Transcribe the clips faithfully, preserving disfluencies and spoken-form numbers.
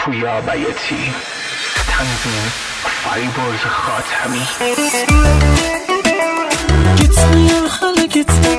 پویا بیاتی، تنظیم فریبرز خاتمی. Gitme ya hala gitme.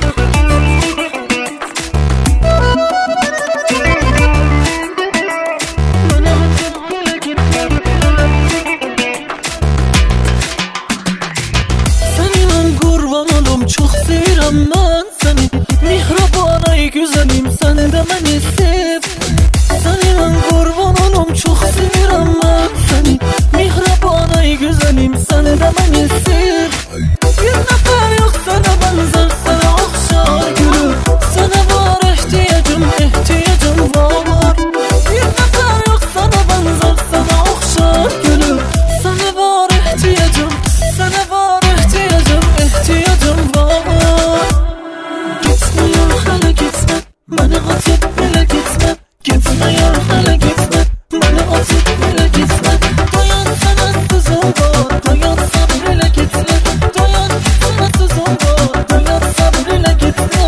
Seni ben kurban olum, çok sevirem ben seni. Mihraban ay güzelim, sen de beni sev. Seni ben kurban olum, çok sevirem ben seni. Mihraban ay güzelim, sen de beni sev. Bir nefer yok sana benzer, sana okşar gülüm. Sana var ihtiyacım, ihtiyacım var. Bir nefer yok sana benzer, sana okşar gülüm. Sana var ihtiyacım, sana var ihtiyacım, ihtiyacım var. Gitme ya hala gitme, beni atıp bile gitme. Gitme ya hala gitme, beni atıp bile gitme. Dayan sana sızım var, dayan sabrıyla gitme. Dayan sana sızım var, dayan sabrıyla gitme.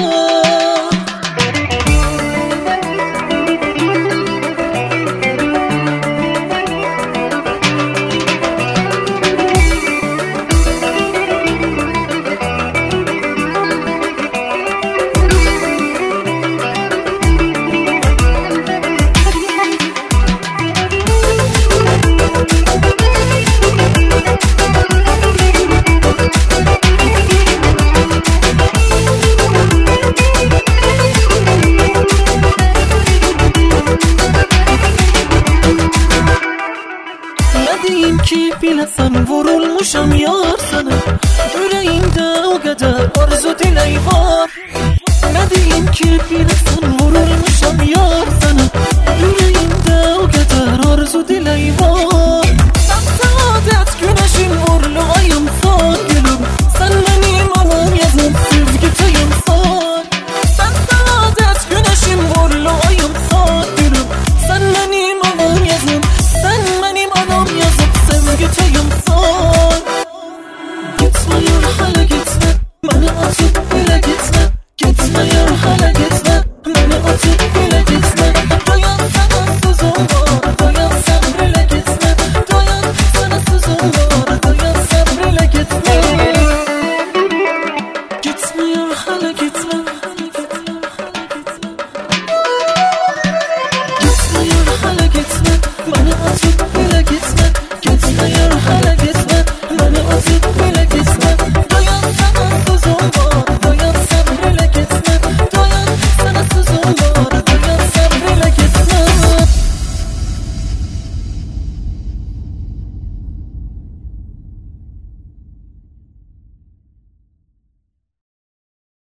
Ne diyeyim ki bilesen, vurulmuşam yar sana. Yüreğimde o kadar arzu dilek var. Ne diyeyim ki bilesen, vurulmuşam yar sana.